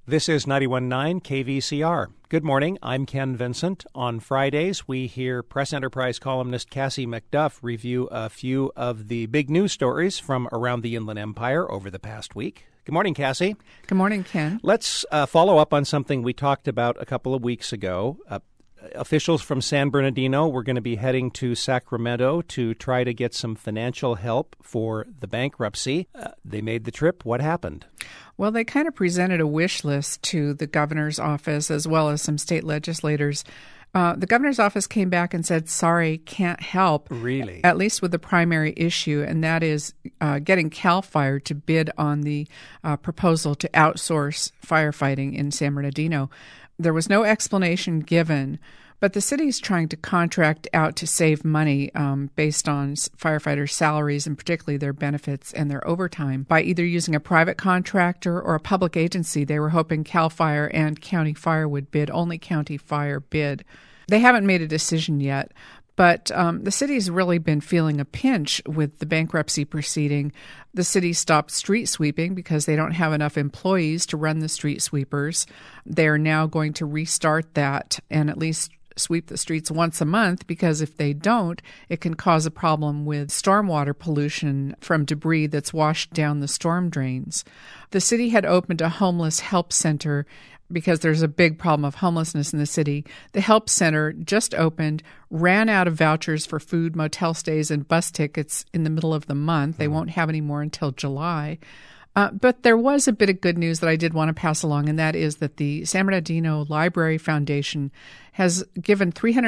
This is 91.9 KVCR. Good morning. I'm Ken Vincent. On Fridays, we hear Press Enterprise columnist Cassie McDuff review a few of the big news stories from around the Inland Empire over the past week. Good morning, Cassie. Good morning, Ken. Let's follow up on something we talked about a couple of weeks ago. Officials from San Bernardino were going to be heading to Sacramento to try to get some financial help for the bankruptcy. They made the trip. What happened? Well, they kind of presented a wish list to the governor's office as well as some state legislators. The governor's office came back and said, sorry, can't help. Really? At least with the primary issue, and that is getting CAL FIRE to bid on the proposal to outsource firefighting in San Bernardino. There was no explanation given, but the city is trying to contract out to save money based on firefighters' salaries and particularly their benefits and their overtime by either using a private contractor or a public agency. They were hoping CAL FIRE and County Fire would bid. Only County Fire bid. They haven't made a decision yet. But the city's really been feeling a pinch with the bankruptcy proceeding. The city stopped street sweeping because they don't have enough employees to run the street sweepers. They're now going to restart that and at least sweep the streets once a month, because if they don't, it can cause a problem with stormwater pollution from debris that's washed down the storm drains. The city had opened a homeless help center because there's a big problem of homelessness in the city. The help center just opened, ran out of vouchers for food, motel stays, and bus tickets in the middle of the month. They won't have any more until July. But there was a bit of good news that I did want to pass along, and that is that the San Bernardino Library Foundation has given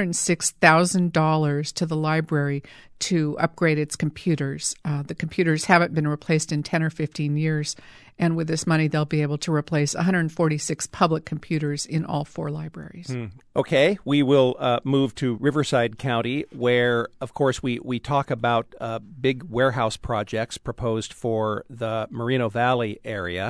$306,000 to the library to upgrade its computers. The computers haven't been replaced in 10 or 15 years, and with this money, they'll be able to replace 146 public computers in all 4 libraries. Okay, we will move to Riverside County, where, of course, we talk about big warehouse projects proposed for the Moreno Valley area.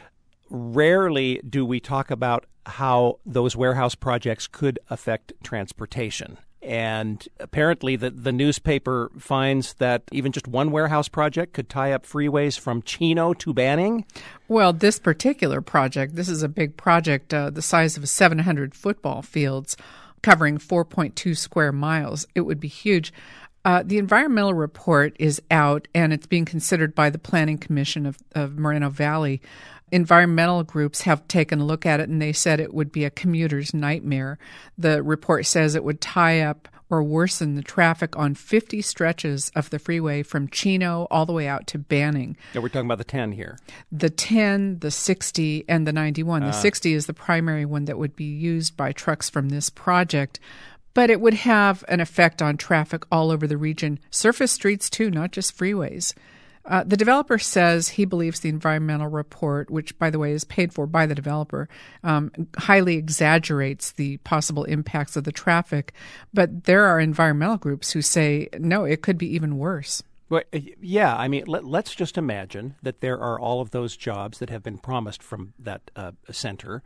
Rarely do we talk about how those warehouse projects could affect transportation. And apparently the newspaper finds that even just one warehouse project could tie up freeways from Chino to Banning. Well, this particular project, this is a big project the size of 700 football fields covering 4.2 square miles. It would be huge. The environmental report is out, and it's being considered by the Planning Commission of Moreno Valley. Environmental groups have taken a look at it, and they said it would be a commuter's nightmare. The report says it would tie up or worsen the traffic on 50 stretches of the freeway from Chino all the way out to Banning. Yeah, we're talking about the 10 here. The 10, the 60, and the 91. The 60 is the primary one that would be used by trucks from this project. But it would have an effect on traffic all over the region. Surface streets, too, not just freeways. The developer says he believes the environmental report, which, by the way, is paid for by the developer, highly exaggerates the possible impacts of the traffic. But there are environmental groups who say, no, it could be even worse. Well, yeah, I mean, let's just imagine that there are all of those jobs that have been promised from that center.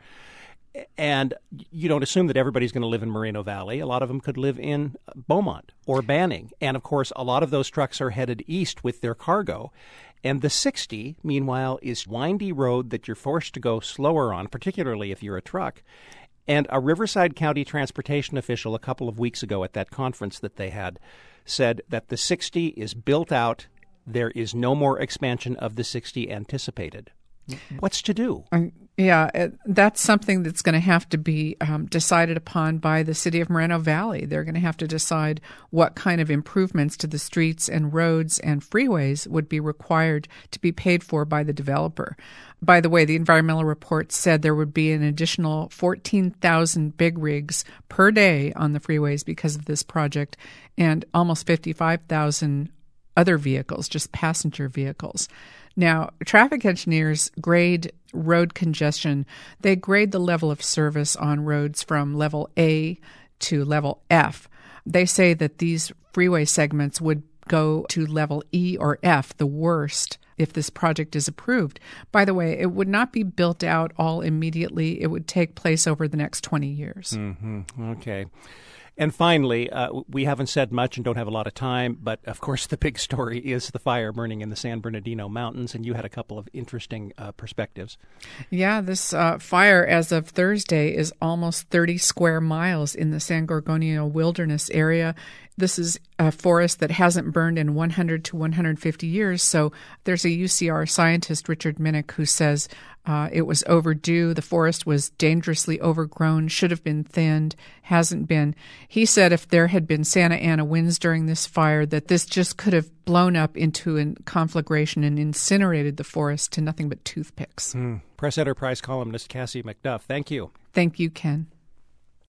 And you don't assume that everybody's going to live in Moreno Valley. A lot of them could live in Beaumont or Banning. And, of course, a lot of those trucks are headed east with their cargo. And the 60, meanwhile, is windy road that you're forced to go slower on, particularly if you're a truck. And a Riverside County transportation official a couple of weeks ago at that conference that they had said that the 60 is built out. There is no more expansion of the 60 anticipated. What's to do? Yeah, that's something that's going to have to be decided upon by the city of Moreno Valley. They're going to have to decide what kind of improvements to the streets and roads and freeways would be required to be paid for by the developer. By the way, the environmental report said there would be an additional 14,000 big rigs per day on the freeways because of this project, and almost 55,000 other vehicles, just passenger vehicles. Now, traffic engineers grade road congestion. They grade the level of service on roads from level A to level F. They say that these freeway segments would go to level E or F, the worst, if this project is approved. By the way, it would not be built out all immediately. It would take place over the next 20 years. Mm-hmm. Okay. And finally, we haven't said much and don't have a lot of time, but of course the big story is the fire burning in the San Bernardino Mountains, and you had a couple of interesting perspectives. Yeah, this fire, as of Thursday, is almost 30 square miles in the San Gorgonio Wilderness area. This is a forest that hasn't burned in 100 to 150 years, so there's a UCR scientist, Richard Minnick, who says it was overdue. The forest was dangerously overgrown, should have been thinned, hasn't been. He said if there had been Santa Ana winds during this fire, that this just could have blown up into a conflagration and incinerated the forest to nothing but toothpicks. Press Enterprise columnist Cassie McDuff, thank you. Thank you, Ken.